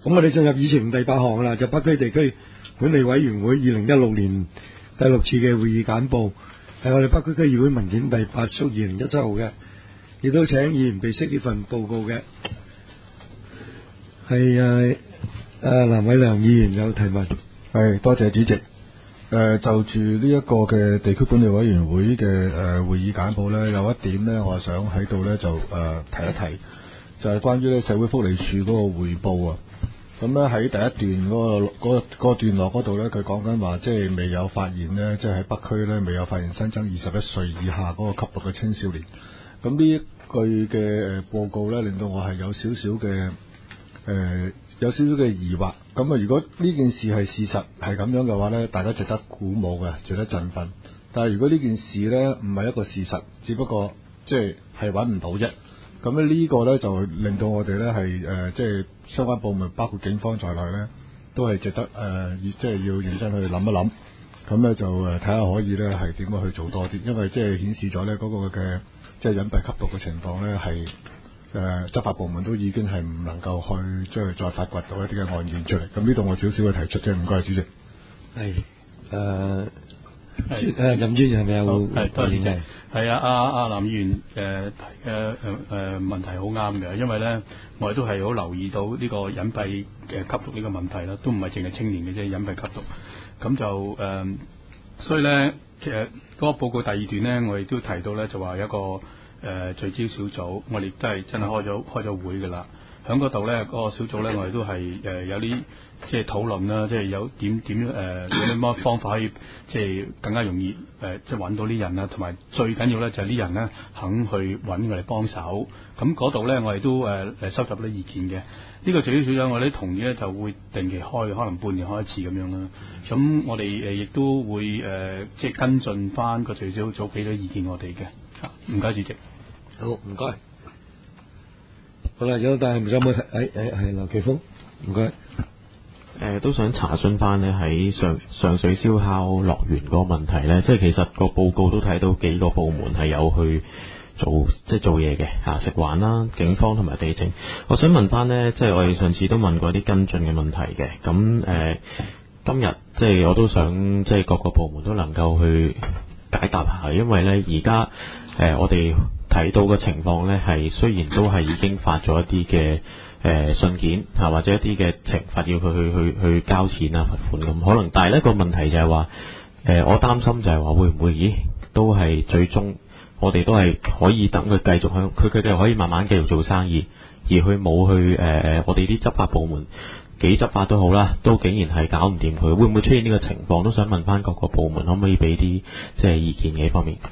咁我哋進入議程第8項啦，就北區地區管理委員會2016年第6次嘅會議簡報，係我哋北區區議會文件第8/2017號嘅，亦都請議員備悉呢份報告嘅。係藍偉良議員有提問。 係，多謝主席。就住呢一個嘅地區管理委員會嘅會議簡報呢，有一點呢，我想喺度呢就提一提，就係關於呢社會福利署嗰個匯報啊。咁呢喺第一段嗰個段落嗰度呢，佢講緊話，即係未有發現呢，即係喺北區呢未有發現新增21歲以下嗰個吸毒嘅青少年。咁呢一句嘅報告呢，令到我係有少少嘅疑惑。咁啊，如果呢件事係事實係咁樣嘅話呢，大家值得鼓舞嘅，值得振奮。但係如果呢件事呢唔係一個事實，只不過即係揾唔到啫。咁咧呢個呢就令到我哋呢係即係相關部門，包括警方在內呢，都係值得即係要認真去諗一諗。咁呢就睇下可以呢係點樣去做多啲，因為即係顯示咗呢嗰個嘅即係隱蔽吸毒嘅情況呢係。執法部門都已經係唔能夠去將佢再發掘到一啲嘅案件出嚟。咁呢度我少少嘅提出啫，唔該主席。 係任專員係咪有？ 係多謝主席。係阿藍議員問題好啱嘅，因為咧我哋都係好留意到呢個隱蔽嘅吸毒呢個問題啦，都唔係淨係青年嘅啫，隱蔽吸毒。咁就所以咧其實嗰個報告第2段咧，我哋都提到咧就話有一個。聚焦小組，我哋都係真係開咗會㗎啦。喺嗰度咧，嗰個小組咧，我哋都係有啲即係討論啦，即係有點有啲乜方法可以即係更加容易即係揾到啲人啊，同埋最緊要咧就係啲人咧肯去揾我哋幫手。咁嗰度咧，我哋都收集啲意見嘅。呢個聚焦小組我哋同意咧，就會定期開，可能半年開一次咁樣啦。咁我哋亦都會即係跟進翻個聚焦小組俾咗意見我哋嘅。唔該，主席。 好，唔該。好啦，有但係有冇提？係劉奇峰，唔該。 都想查詢翻呢喺上水燒烤樂園嗰個問題呢，即係其實個報告都睇到幾個部門係有去做嘢嘅嚇，食環啦、警方同埋地政。我想問翻呢，即係我哋上次都問過啲跟進嘅問題嘅，咁今日即係我都想即係各個部門都能夠去解答下，因為呢而家我哋睇到嘅情況呢，係雖然都係已經發咗一啲嘅信件嚇，或者一啲嘅懲罰要佢去交錢啊罰款咁，可能但係呢個問題就係話我擔心就係話會唔會都係最終我哋都係可以等佢繼續佢哋可以慢慢繼續做生意，而佢冇去我哋啲執法部門幾執法都好啦，都竟然係搞唔掂佢，會唔會出現呢個情況？都想問翻各個部門可唔可以俾啲即係意見嘅呢方面。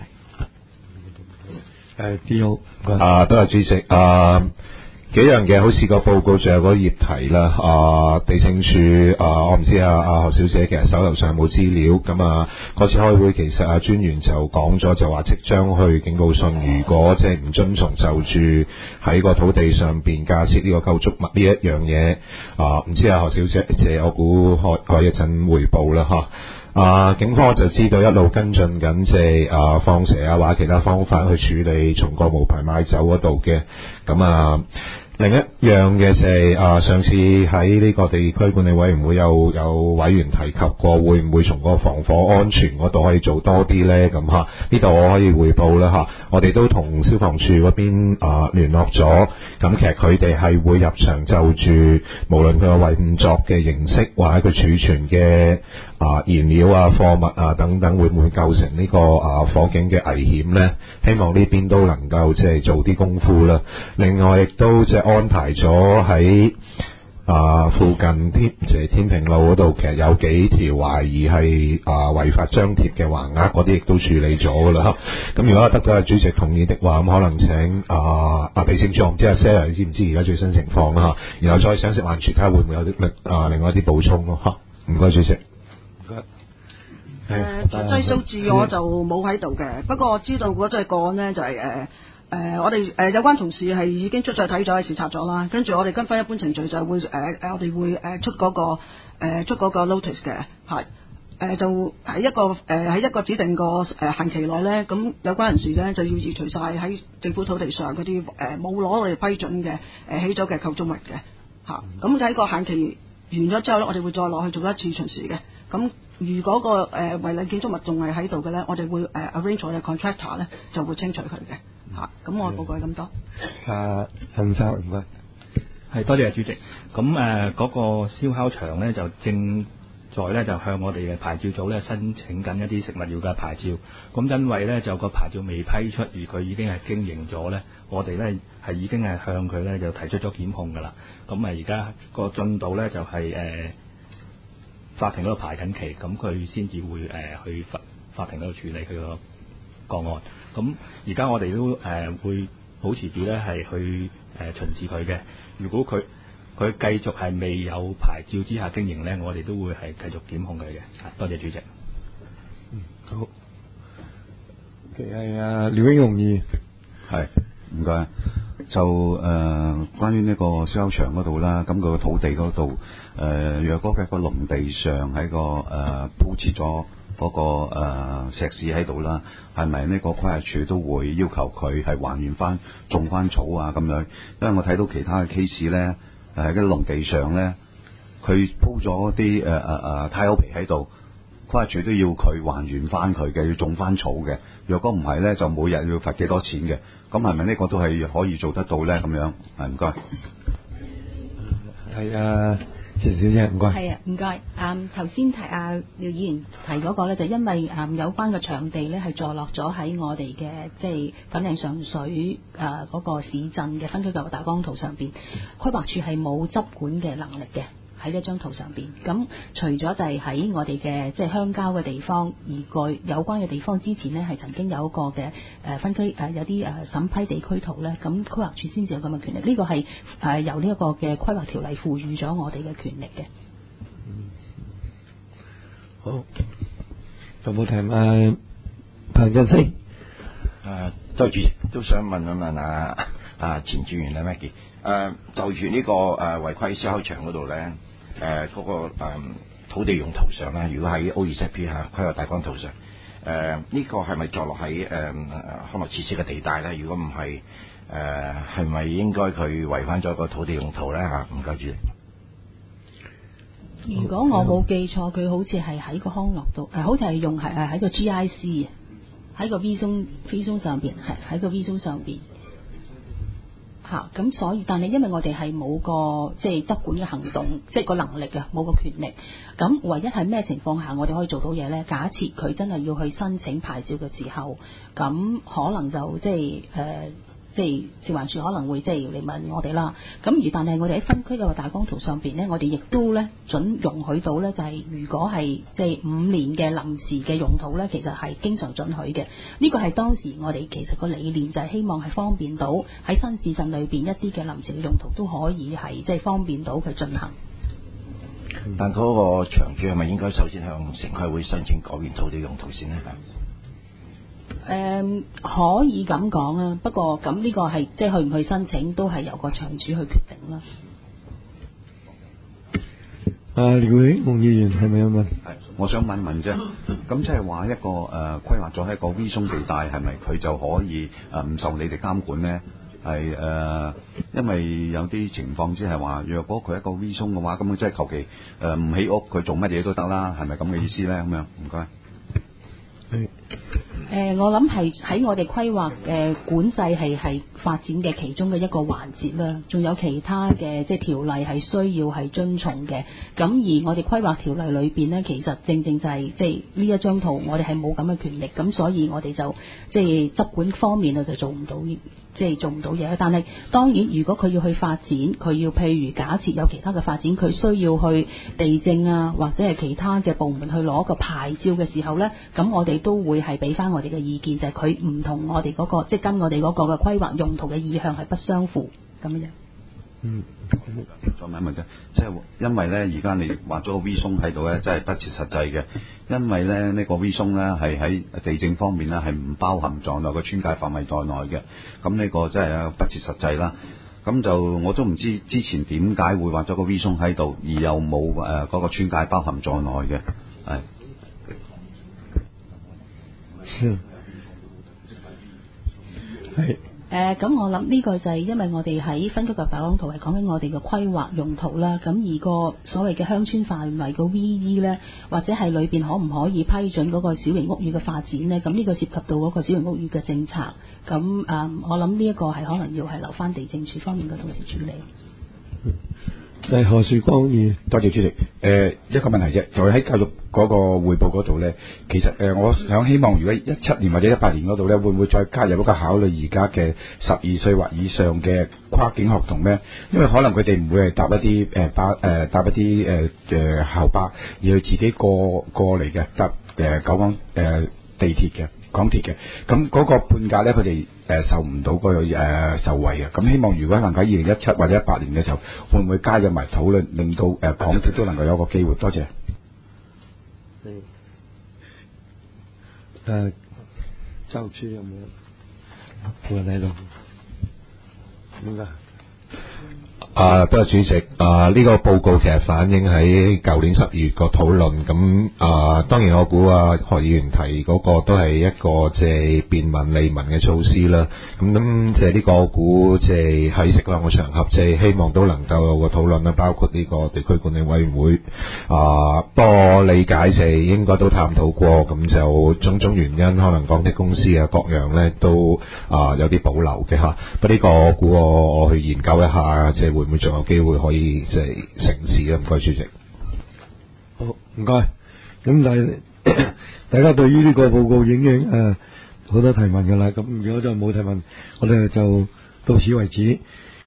多謝主席。幾樣嘅，好似個報告仲有個業題啦。地政署我唔知何小姐其實手頭上有冇資料。咁嗰次開會其實專員就講咗，就話即將去警告信，如果即係唔遵從就住喺個土地上邊架設呢個構築物呢一樣嘢。唔知何小姐我估可以一陣匯報啦警方就知道一路跟進緊，即係放蛇或者其他方法去處理從個無牌買酒嗰度嘅。咁另一樣嘅就係上次喺呢個地區管理委員會有委員提及過，會唔會從個防火安全嗰度可以做多啲呢？咁呢度我可以匯報啦我哋都同消防處嗰邊聯絡咗，咁其實佢哋係會入場就住無論佢個運作嘅形式或者佢儲存嘅燃料貨物等等，會唔會構成呢個火警嘅危險呢？希望呢邊都能夠即係做啲功夫啦。另外亦都即係安排咗喺附近天平路嗰度，其實有幾條懷疑係違法張貼嘅橫額，嗰啲亦都處理咗噶啦。咁如果得到主席同意的話，咁可能請地政處，我唔知Sarah 你知唔知而家最新情況啦然後再請食環署睇下會唔會有啲另外一啲補充咯唔該主席。 實際數字我就冇喺度嘅，不過我知道嗰隻個案呢就係我哋有關同事係已經出咗睇咗，視察咗啦，跟住我哋跟翻一般程序就會我哋會出嗰個 notice 嘅就喺一個指定個限期內呢，咁有關人士呢就要移除晒喺政府土地上嗰啲冇攞我哋批准嘅起咗嘅構築物嘅嚇。咁喺個限期完咗之後咧，我哋會再落去做一次巡視嘅。咁如果個違例建築物仲係喺度嘅咧，我哋會arrange 我哋 contractor 咧就會清除佢嘅嚇。咁我報告係咁多。 陳生唔該。 係多謝主席。咁嗰個燒烤場咧就正在咧就向我哋嘅牌照組咧申請緊一啲食物業嘅牌照。咁因為咧就個牌照未批出，而佢已經係經營咗咧，我哋咧係已經係向佢咧就提出咗檢控㗎啦。咁而家個進度咧就係法庭嗰度排緊期，咁佢先至會去法庭嗰度處理佢個案。咁而家我哋都會保持住咧係去巡視佢嘅。如果佢繼續係未有牌照之下經營咧，我哋都會係繼續檢控佢嘅。多謝主席。 好。係廖英雄議員。 係，唔該。就關於呢個燒烤場嗰度啦，咁佢個土地嗰度若果嘅個農地上喺個鋪設咗嗰個石屎喺度啦，係咪呢個規劃署都會要求佢係還原翻種翻草啊咁樣？因為我睇到其他嘅 case 咧，喺啲農地上咧，佢鋪咗啲太口皮喺度，規劃署都要佢還原翻佢嘅，要種翻草嘅。若果唔係咧，就每日要罰幾多錢嘅。咁係咪呢個都係可以做得到咧？咁樣係唔該。 係謝小姐唔該。 係唔該。頭先提廖議員提嗰個咧，就因為有關嘅場地咧係坐落咗喺我哋嘅即係粉嶺上水嗰個市鎮嘅分區計劃大綱圖上邊，規劃署係冇執管嘅能力嘅。喺呢張圖上邊，咁除咗就係喺我哋嘅即係鄉郊嘅地方，而有關嘅地方之前呢係曾經有一個嘅分區有啲審批地區圖咧，咁規劃署先至有咁嘅權力。呢個係由呢一個嘅規劃條例賦予咗我哋嘅權力嘅。 好，有冇聽彭振聲？ 周主席都想問前專員咧 Maggie， 就住呢個違規燒烤場嗰度咧，嗰個土地用途上咧，如果喺 O20P 規劃大綱圖上，呢個係咪坐落喺康樂設施嘅地帶咧？如果唔係，係咪應該佢違反咗個土地用途咧嚇？唔該主席。 如果我冇記錯，佢好似係喺個康樂度，好似係用喺個 GIC 喺個 V 松上邊，係喺個 V 松上邊。咁所以，但係因為我哋係冇個即係執管嘅行動，即係個能力嘅，冇個權力。咁唯一係咩情況下我哋可以做到嘢呢？假設佢真係要去申請牌照嘅時候，咁可能就即係食環署可能會即係嚟問我哋啦。咁但係我哋喺分區嘅大綱圖上邊呢，我哋亦都呢準容許到呢，就係如果係即係5年嘅臨時嘅用途呢，其實係經常准許嘅。呢個係當時我哋其實個理念就係希望係方便到喺新市鎮裏邊一啲嘅臨時嘅用途都可以係即係方便到佢進行。 但嗰個場主係咪應該首先向城規會申請改變土地用途先呢？ 可以咁講啊，不過咁呢個係即係去唔去申請都係由個場主去決定啦。 廖英雄議員係咪有問？ 係，我想問啫。咁即係話一個規劃咗喺一個 V 松地帶，係咪佢就可以唔受你哋監管咧？係因為有啲情況即係話，若果佢一個 V 松嘅話，咁佢即係求其唔起屋，佢做乜嘢都得啦，係咪咁嘅意思咧？咁樣唔該。 我諗係喺我哋規劃嘅管制係發展嘅其中嘅一個環節啦，仲有其他嘅即係條例係需要係遵從嘅。咁而我哋規劃條例裏邊呢，其實正正就係即係呢一張圖，我哋係冇咁嘅權力，咁所以我哋就即係執管方面啊就做唔到，即係做唔到嘢。但係當然，如果佢要去發展，佢要譬如假設有其他嘅發展，佢需要去地政啊或者係其他嘅部門去攞個牌照嘅時候呢，咁我哋都會係俾翻我哋嘅意見，就係佢唔同我哋嗰個，即係跟我哋嗰個嘅規劃用途嘅意向係不相符咁樣。 再問一問啫，即係因為咧，而家你畫咗個 V 松喺度咧，真係不切實際嘅。因為咧，呢個 V 松咧係喺地政方面咧係唔包含在內個村界範圍在內嘅。咁呢個真係不切實際啦。咁就我都唔知之前點解會畫咗個 V 松喺度，而又冇嗰個村界包含在內嘅，係。 係咁我諗呢個就係因為我哋喺分區嘅發展圖係講緊我哋嘅規劃用途啦，咁而個所謂嘅鄉村範圍個 VE 呢，或者係裏邊可唔可以批准嗰個小型屋宇嘅發展呢？咁呢個涉及到嗰個小型屋宇嘅政策，咁我諗呢一個係可能要係留翻地政處方面嘅同事處理。 係何樹光議員， 多謝主席。一個問題啫，就係喺教育嗰個匯報嗰度咧，其實我想希望，如果17年或者18年嗰度咧，會唔會再加入一個考慮而家嘅12歲或以上嘅跨境學童咧？因為可能佢哋唔會係搭一啲搭一啲校巴，而係自己過嚟嘅，搭九廣地鐵嘅。港鐵嘅，咁嗰個半價咧，佢哋受唔到嗰個受惠啊！咁希望如果能夠喺2017或者18年嘅時候，會唔會加入埋討論，令到港鐵都能夠有個機會？多謝。 周處有冇？我睇到點解？ 多謝主席。呢個報告其實反映喺舊年12月個討論，咁當然我估何議員提嗰個都係一個即係便民利民嘅措施啦。咁即係呢個我估即係喺適當嘅場合，即係希望都能夠有個討論啦，包括呢個地區管理委員會多理解就應該都探討過，咁就種種原因，可能港鐵公司各樣咧都有啲保留嘅嚇。不過呢個我估我去研究一下，即係會唔會仲有機會可以即係成事咧？唔該，主席。 好，唔該。咁但係大家對於呢個報告已經好多提問㗎啦。咁如果就冇提問，我哋就到此為止。